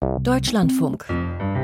Deutschlandfunk.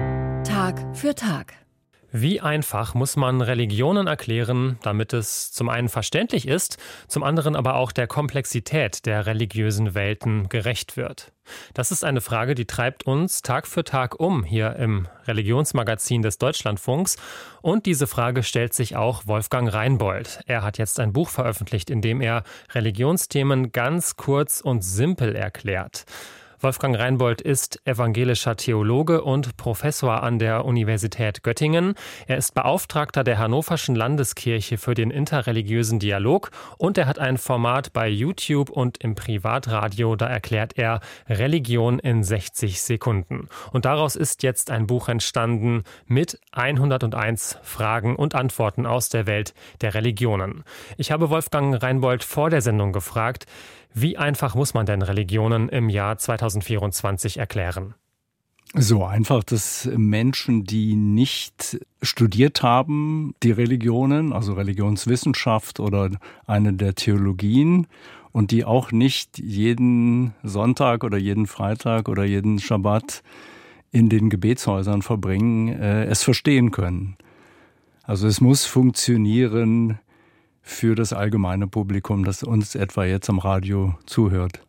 Tag für Tag. Wie einfach muss man Religionen erklären, damit es zum einen verständlich ist, zum anderen aber auch der Komplexität der religiösen Welten gerecht wird? Das ist eine Frage, die treibt uns Tag für Tag hier im Religionsmagazin des Deutschlandfunks. Und diese Frage stellt sich auch Wolfgang Reinbold. Er hat jetzt ein Buch veröffentlicht, in dem er Religionsthemen ganz kurz und simpel erklärt. Wolfgang Reinbold ist evangelischer Theologe und Professor an der Universität Göttingen. Er ist Beauftragter der Hannoverschen Landeskirche für den interreligiösen Dialog und er hat ein Format bei YouTube und im Privatradio, da erklärt er Religion in 60 Sekunden. Und daraus ist jetzt ein Buch entstanden mit 101 Fragen und Antworten aus der Welt der Religionen. Ich habe Wolfgang Reinbold vor der Sendung gefragt, wie einfach muss man denn Religionen im Jahr 2024 erklären? So einfach, dass Menschen, die nicht studiert haben, die Religionen, also Religionswissenschaft oder eine der Theologien, und die auch nicht jeden Sonntag oder jeden Freitag oder jeden Schabbat in den Gebetshäusern verbringen, es verstehen können. Also es muss funktionieren für das allgemeine Publikum, das uns etwa jetzt am Radio zuhört.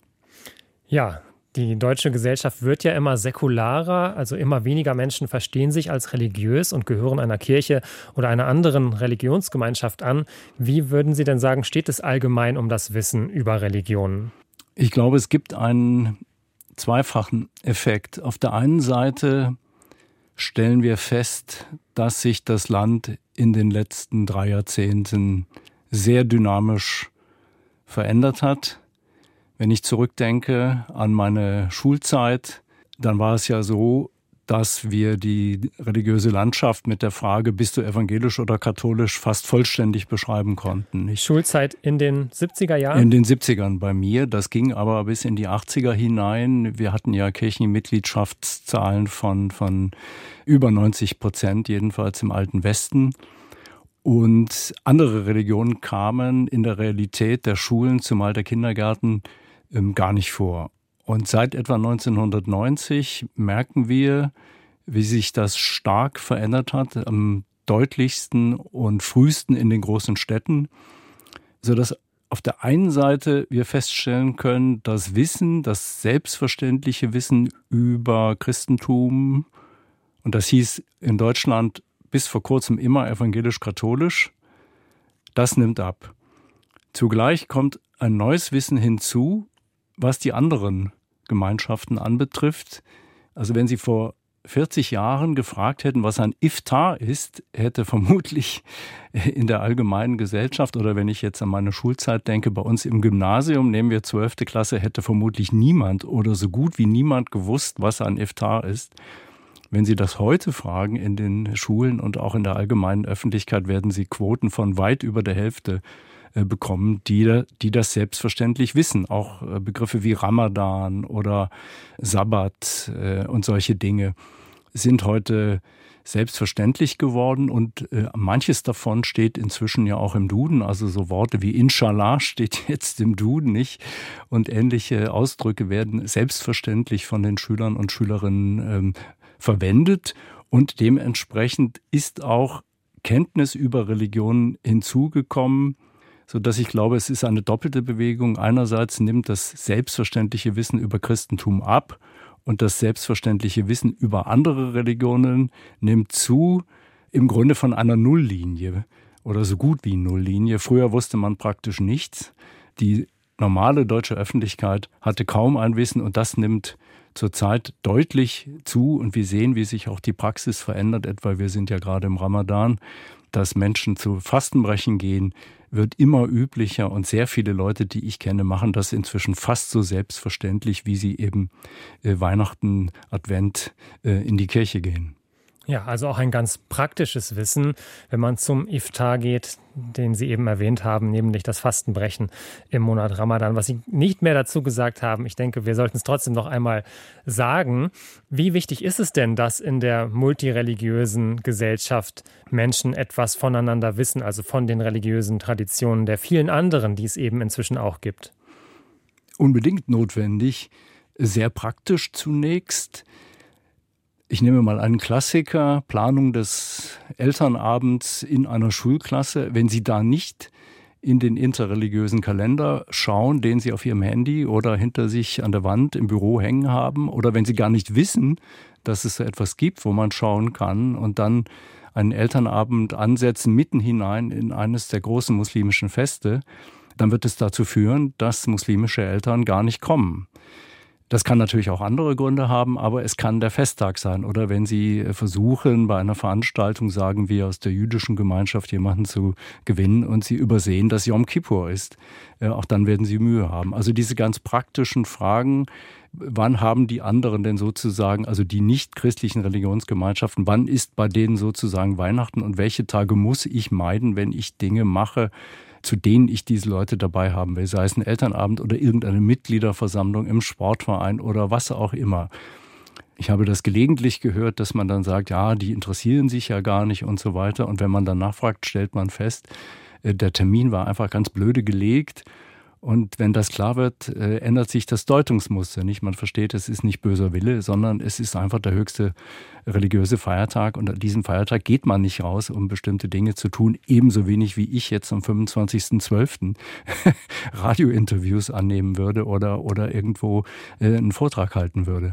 Ja, die deutsche Gesellschaft wird ja immer säkularer, also immer weniger Menschen verstehen sich als religiös und gehören einer Kirche oder einer anderen Religionsgemeinschaft an. Wie würden Sie denn sagen, steht es allgemein um das Wissen über Religionen? Ich glaube, es gibt einen zweifachen Effekt. Auf der einen Seite stellen wir fest, dass sich das Land in den letzten 3 Jahrzehnten sehr dynamisch verändert hat. Wenn ich zurückdenke an meine Schulzeit, dann war es ja so, dass wir die religiöse Landschaft mit der Frage, bist du evangelisch oder katholisch, fast vollständig beschreiben konnten. Schulzeit in den 70er Jahren? In den 70ern bei mir. Das ging aber bis in die 80er hinein. Wir hatten ja Kirchenmitgliedschaftszahlen von über 90%, jedenfalls im Alten Westen. Und andere Religionen kamen in der Realität der Schulen, zumal der Kindergärten, gar nicht vor. Und seit etwa 1990 merken wir, wie sich das stark verändert hat, am deutlichsten und frühesten in den großen Städten, sodass auf der einen Seite wir feststellen können, das Wissen, das selbstverständliche Wissen über Christentum, und das hieß in Deutschland bis vor kurzem immer evangelisch-katholisch, das nimmt ab. Zugleich kommt ein neues Wissen hinzu, was die anderen Gemeinschaften anbetrifft. Also wenn Sie vor 40 Jahren gefragt hätten, was ein Iftar ist, hätte vermutlich in der allgemeinen Gesellschaft, oder wenn ich jetzt an meine Schulzeit denke, bei uns im Gymnasium, nehmen wir 12. Klasse, hätte vermutlich niemand oder so gut wie niemand gewusst, was ein Iftar ist. Wenn Sie das heute fragen in den Schulen und auch in der allgemeinen Öffentlichkeit, werden Sie Quoten von weit über der Hälfte bekommen, die das selbstverständlich wissen. Auch Begriffe wie Ramadan oder Sabbat und solche Dinge sind heute selbstverständlich geworden und manches davon steht inzwischen ja auch im Duden. Also so Worte wie Inshallah steht jetzt im Duden nicht und ähnliche Ausdrücke werden selbstverständlich von den Schülern und Schülerinnen verwendet und dementsprechend ist auch Kenntnis über Religionen hinzugekommen, sodass ich glaube, es ist eine doppelte Bewegung. Einerseits nimmt das selbstverständliche Wissen über Christentum ab und das selbstverständliche Wissen über andere Religionen nimmt zu, im Grunde von einer Nulllinie oder so gut wie Nulllinie. Früher wusste man praktisch nichts. Die normale deutsche Öffentlichkeit hatte kaum ein Wissen und das nimmt zurzeit deutlich zu und wir sehen, wie sich auch die Praxis verändert. Etwa wir sind ja gerade im Ramadan, dass Menschen zu Fastenbrechen gehen, wird immer üblicher und sehr viele Leute, die ich kenne, machen das inzwischen fast so selbstverständlich, wie sie eben Weihnachten, Advent in die Kirche gehen. Ja, also auch ein ganz praktisches Wissen, wenn man zum Iftar geht, den Sie eben erwähnt haben, nämlich das Fastenbrechen im Monat Ramadan. Was Sie nicht mehr dazu gesagt haben, ich denke, wir sollten es trotzdem noch einmal sagen. Wie wichtig ist es denn, dass in der multireligiösen Gesellschaft Menschen etwas voneinander wissen, also von den religiösen Traditionen der vielen anderen, die es eben inzwischen auch gibt? Unbedingt notwendig, sehr praktisch zunächst. Ich nehme mal einen Klassiker, Planung des Elternabends in einer Schulklasse. Wenn Sie da nicht in den interreligiösen Kalender schauen, den Sie auf Ihrem Handy oder hinter sich an der Wand im Büro hängen haben, oder wenn Sie gar nicht wissen, dass es so etwas gibt, wo man schauen kann und dann einen Elternabend ansetzen, mitten hinein in eines der großen muslimischen Feste, dann wird es dazu führen, dass muslimische Eltern gar nicht kommen. Das kann natürlich auch andere Gründe haben, aber es kann der Festtag sein. Oder wenn Sie versuchen, bei einer Veranstaltung, sagen wir, aus der jüdischen Gemeinschaft jemanden zu gewinnen und Sie übersehen, dass Yom Kippur ist. Auch dann werden Sie Mühe haben. Also diese ganz praktischen Fragen, wann haben die anderen denn sozusagen, also die nicht christlichen Religionsgemeinschaften, wann ist bei denen sozusagen Weihnachten und welche Tage muss ich meiden, wenn ich Dinge mache, zu denen ich diese Leute dabei haben will, sei es ein Elternabend oder irgendeine Mitgliederversammlung im Sportverein oder was auch immer. Ich habe das gelegentlich gehört, dass man dann sagt, ja, die interessieren sich ja gar nicht und so weiter. Und wenn man dann nachfragt, stellt man fest, der Termin war einfach ganz blöde gelegt. Und wenn das klar wird, ändert sich das Deutungsmuster. Nicht? Man versteht, es ist nicht böser Wille, sondern es ist einfach der höchste religiöse Feiertag. Und an diesem Feiertag geht man nicht raus, um bestimmte Dinge zu tun. Ebenso wenig wie ich jetzt am 25.12. Radiointerviews annehmen würde oder irgendwo einen Vortrag halten würde.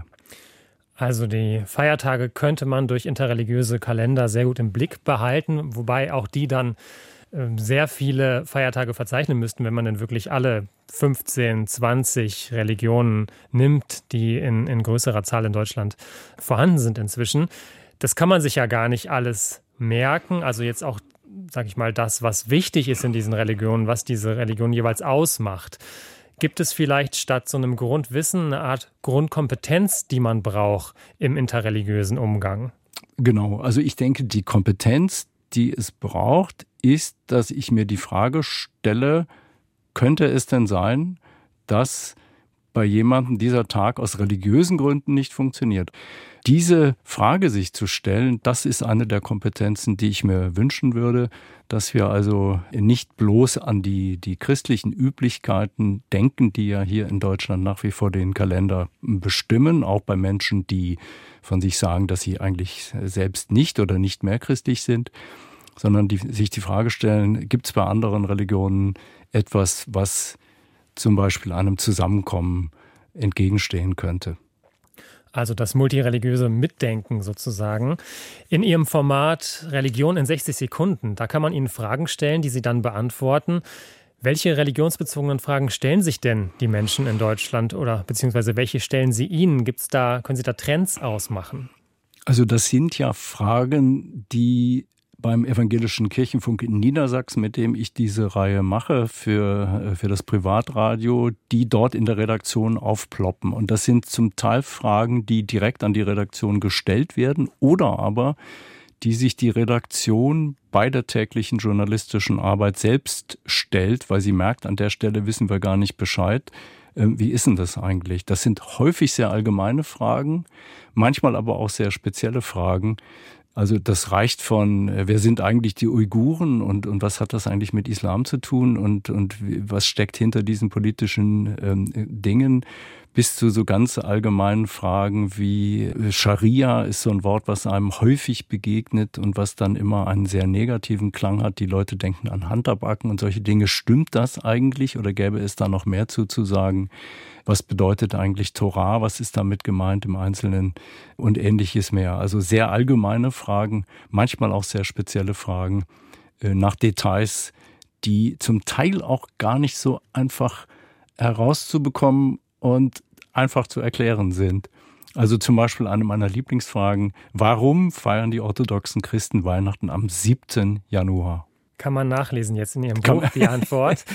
Also die Feiertage könnte man durch interreligiöse Kalender sehr gut im Blick behalten, wobei auch die dann sehr viele Feiertage verzeichnen müssten, wenn man denn wirklich alle 15, 20 Religionen nimmt, die in größerer Zahl in Deutschland vorhanden sind inzwischen. Das kann man sich ja gar nicht alles merken. Also jetzt auch, sage ich mal, das, was wichtig ist in diesen Religionen, was diese Religion jeweils ausmacht. Gibt es vielleicht statt so einem Grundwissen eine Art Grundkompetenz, die man braucht im interreligiösen Umgang? Genau, also ich denke, die Kompetenz, die es braucht, ist, dass ich mir die Frage stelle, könnte es denn sein, dass bei jemandem dieser Tag aus religiösen Gründen nicht funktioniert? Diese Frage sich zu stellen, das ist eine der Kompetenzen, die ich mir wünschen würde, dass wir also nicht bloß an die christlichen Üblichkeiten denken, die ja hier in Deutschland nach wie vor den Kalender bestimmen, auch bei Menschen, die von sich sagen, dass sie eigentlich selbst nicht oder nicht mehr christlich sind, sondern sich die Frage stellen, gibt es bei anderen Religionen etwas, was zum Beispiel einem Zusammenkommen entgegenstehen könnte? Also das multireligiöse Mitdenken sozusagen. In Ihrem Format Religion in 60 Sekunden, da kann man Ihnen Fragen stellen, die Sie dann beantworten. Welche religionsbezogenen Fragen stellen sich denn die Menschen in Deutschland oder beziehungsweise welche stellen Sie Ihnen? Können Sie da Trends ausmachen? Also das sind ja Fragen, die beim Evangelischen Kirchenfunk in Niedersachsen, mit dem ich diese Reihe mache für das Privatradio, die dort in der Redaktion aufploppen. Und das sind zum Teil Fragen, die direkt an die Redaktion gestellt werden oder aber die sich die Redaktion bei der täglichen journalistischen Arbeit selbst stellt, weil sie merkt, an der Stelle wissen wir gar nicht Bescheid. Wie ist denn das eigentlich? Das sind häufig sehr allgemeine Fragen, manchmal aber auch sehr spezielle Fragen. Also das reicht von, wer sind eigentlich die Uiguren und was hat das eigentlich mit Islam zu tun und was steckt hinter diesen politischen Dingen, bis zu so ganz allgemeinen Fragen wie Scharia ist so ein Wort, was einem häufig begegnet und was dann immer einen sehr negativen Klang hat. Die Leute denken an Handabacken und solche Dinge. Stimmt das eigentlich oder gäbe es da noch mehr zu sagen? Was bedeutet eigentlich Torah? Was ist damit gemeint im Einzelnen? Und Ähnliches mehr. Also sehr allgemeine Fragen, manchmal auch sehr spezielle Fragen nach Details, die zum Teil auch gar nicht so einfach herauszubekommen und einfach zu erklären sind. Also zum Beispiel eine meiner Lieblingsfragen: Warum feiern die orthodoxen Christen Weihnachten am 7. Januar? Kann man nachlesen jetzt in Ihrem Buch, die Antwort.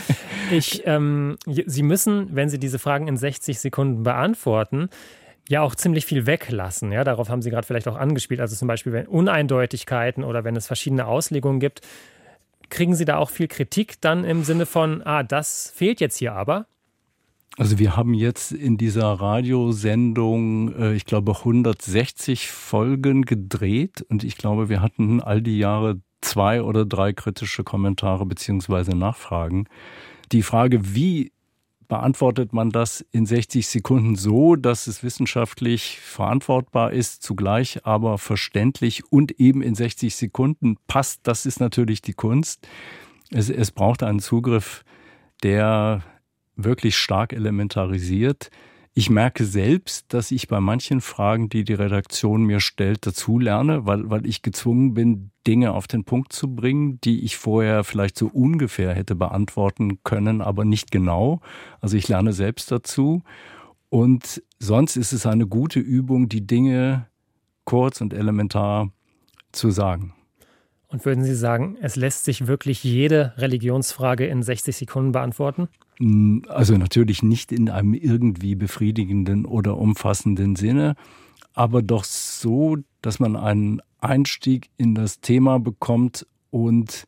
Sie müssen, wenn Sie diese Fragen in 60 Sekunden beantworten, ja auch ziemlich viel weglassen. Ja, darauf haben Sie gerade vielleicht auch angespielt. Also zum Beispiel, wenn Uneindeutigkeiten oder wenn es verschiedene Auslegungen gibt, kriegen Sie da auch viel Kritik dann im Sinne von, das fehlt jetzt hier aber? Also wir haben jetzt in dieser Radiosendung, ich glaube, 160 Folgen gedreht und ich glaube, wir hatten all die Jahre 2 oder 3 kritische Kommentare bzw. Nachfragen. Die Frage, wie beantwortet man das in 60 Sekunden so, dass es wissenschaftlich verantwortbar ist, zugleich aber verständlich und eben in 60 Sekunden passt. Das ist natürlich die Kunst. Es braucht einen Zugriff, der wirklich stark elementarisiert. Ich merke selbst, dass ich bei manchen Fragen, die die Redaktion mir stellt, dazulerne, weil ich gezwungen bin, Dinge auf den Punkt zu bringen, die ich vorher vielleicht so ungefähr hätte beantworten können, aber nicht genau. Also ich lerne selbst dazu. Und sonst ist es eine gute Übung, die Dinge kurz und elementar zu sagen. Und würden Sie sagen, es lässt sich wirklich jede Religionsfrage in 60 Sekunden beantworten? Also natürlich nicht in einem irgendwie befriedigenden oder umfassenden Sinne, aber doch so, dass man einen Einstieg in das Thema bekommt und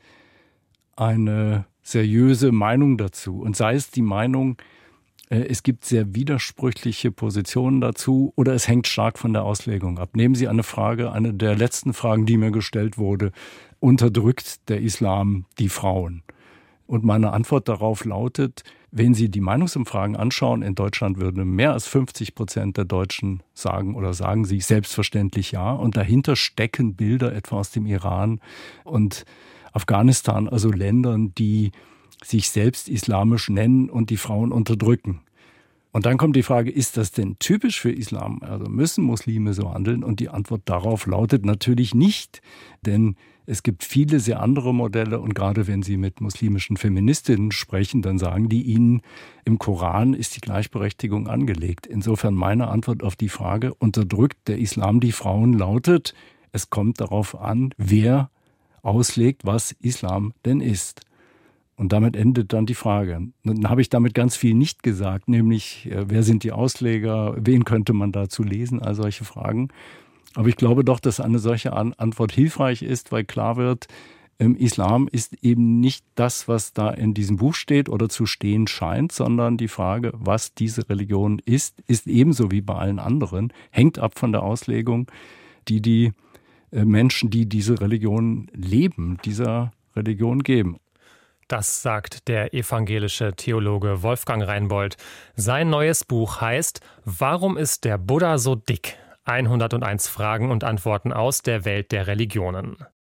eine seriöse Meinung dazu. Und sei es die Meinung, es gibt sehr widersprüchliche Positionen dazu oder es hängt stark von der Auslegung ab. Nehmen Sie eine Frage, eine der letzten Fragen, die mir gestellt wurde: Unterdrückt der Islam die Frauen? Und meine Antwort darauf lautet, wenn Sie die Meinungsumfragen anschauen, in Deutschland würden mehr als 50% der Deutschen sagen oder sagen sie selbstverständlich ja. Und dahinter stecken Bilder etwa aus dem Iran und Afghanistan, also Ländern, die sich selbst islamisch nennen und die Frauen unterdrücken. Und dann kommt die Frage, ist das denn typisch für Islam? Also müssen Muslime so handeln? Und die Antwort darauf lautet natürlich nicht, denn es gibt viele sehr andere Modelle und gerade wenn Sie mit muslimischen Feministinnen sprechen, dann sagen die Ihnen, im Koran ist die Gleichberechtigung angelegt. Insofern meine Antwort auf die Frage, unterdrückt der Islam die Frauen, lautet, es kommt darauf an, wer auslegt, was Islam denn ist. Und damit endet dann die Frage. Dann habe ich damit ganz viel nicht gesagt, nämlich wer sind die Ausleger, wen könnte man dazu lesen, all solche Fragen. Aber ich glaube doch, dass eine solche Antwort hilfreich ist, weil klar wird, Islam ist eben nicht das, was da in diesem Buch steht oder zu stehen scheint, sondern die Frage, was diese Religion ist ebenso wie bei allen anderen, hängt ab von der Auslegung, die Menschen, die diese Religion leben, dieser Religion geben. Das sagt der evangelische Theologe Wolfgang Reinbold. Sein neues Buch heißt »Warum ist der Buddha so dick? 101 Fragen und Antworten aus der Welt der Religionen«.